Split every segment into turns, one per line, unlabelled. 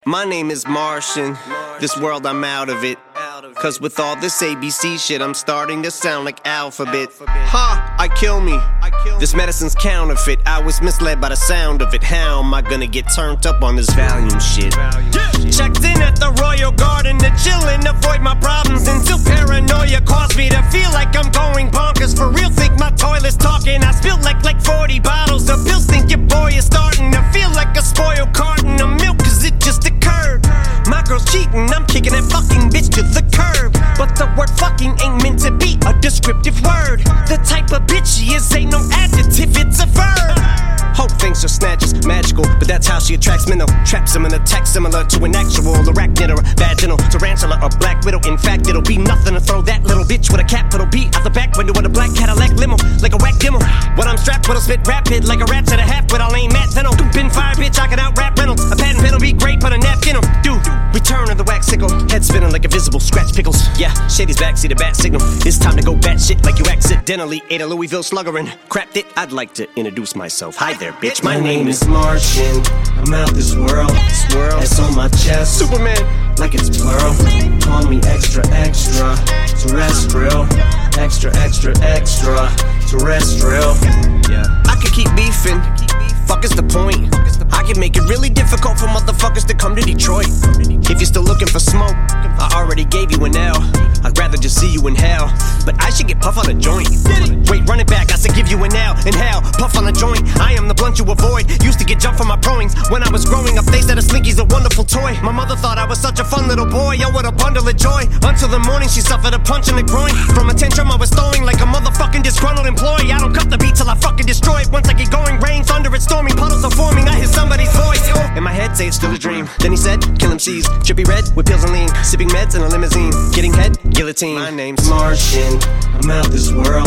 My name is Martian. This world, I'm out of it. Cause with all this ABC shit, I'm starting to sound like alphabet. Ha! I kill me. This medicine's counterfeit. I was misled by the sound of it. How am I gonna get turned up on this Valium shit? Checked in at the Royal Garden to chill and avoid my problems until paranoia caused me to feel like I'm going bonkers. For real, think my toilet's talking. I spilled like 40 bottles of pills. Think your boy is starting to feel like a spoiled carton of milk, cause it just occurred. My girl's cheating, I'm kicking that fucking bitch to the curb. But the word fucking ain't meant to be a descriptive word. The type of bitch she is ain't no adjective, it's a verb. Hope thinks her snatch is magical, but that's how she attracts men. Traps them in a text similar to an actual arachnid or a vaginal tarantula or black widow. In fact, it'll be nothing to throw that little bitch with a capital B out the back window of a black Cadillac limo, like a whack demo. When I'm strapped, what'll spit rapid like a rat to the half, but I'll aim Matt Venom. Been fire, bitch, I can out rap Reynolds. A patent pen'll be great, but a napkin will do. Return of the wax sickle, head spinning like a visible scratch pickles. Yeah, Shady's back, see the bat signal. It's time to go bat shit like you accidentally ate a Louisville Slugger and crapped it. I'd like to introduce myself. Hi there, bitch. My name is Martian. I'm out this world. S on my chest. Superman. Like it's plural. Call me extra, extra. Terrestrial. Extra, extra, extra. Terrestrial. Yeah. I could keep beefing. Fuck is the point? I can make it really difficult for motherfuckers to come to Detroit. If you're still looking for smoke, I already gave you an L. I'd rather just see you in hell, but I should get puff on a joint. Wait, run it back, I said give you an L. Inhale, puff on a joint. I am the blunt you avoid. Used to get jumped from my proings. When I was growing up, they said a slinky's a wonderful toy. My mother thought I was such a fun little boy. Yo, what a bundle of joy. Until the morning, she suffered a punch in the groin. From a tantrum I was throwing like a motherfucking disgruntled employee. I don't cut the beat till I fucking destroy it. Once I get going, rain, thunder, it's storming. Puddles are forming, I hear somebody's voice. In my head, say it's still a dream. Then he said, kill MCs. Trippy red with pills and lean. Sipping meds in a limousine. Getting head, guillotine. My name's Martian. I'm out this world.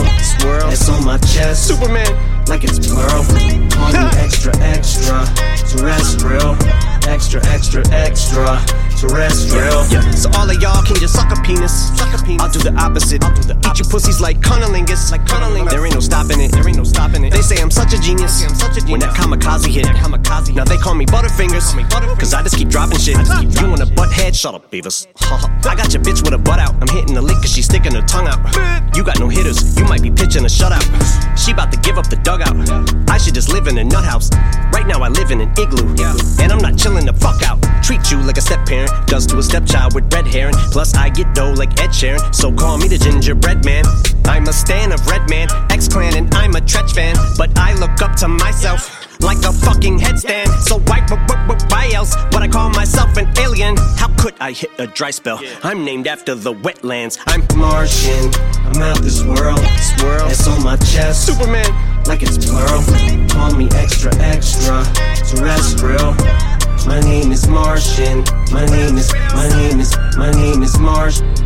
S on my chest. Superman. Like it's plural. Call me extra, extra. Terrestrial. Extra, extra, extra. Terrestrial. Yeah. So all of y'all can just suck a penis. I'll do the opposite. Eat you pussies like cunnilingus. There ain't no stopping it. They say I'm such a genius. When that kamikaze hit. Now they call me Butterfingers. Cause I just keep dropping shit. You want a butt head? Shut up, Beavis. I got your bitch with a butt out. I'm hitting the lick cause she's sticking her tongue out. You got no hitters. You might be pitching a shutout. She about to give up the dugout. I should just live in a nut house. Right now I live in an igloo. And I'm not chilling the fuck out. Treat you like a step parent does to a stepchild with red hair. And plus I get dough like Ed Sheeran. So call me the gingerbread man. I'm a stan of Redman, X-Clan, and I'm a Tretch fan. But I look up to myself like a fucking headstand. So why else would I call myself an alien? How could I hit a dry spell? I'm named after the wetlands. I'm Martian. I'm out this world. S on my chest. Superman. Like it's plural. Call me extra, extra. Terrestrial. My name is Martian. My name is Marsh.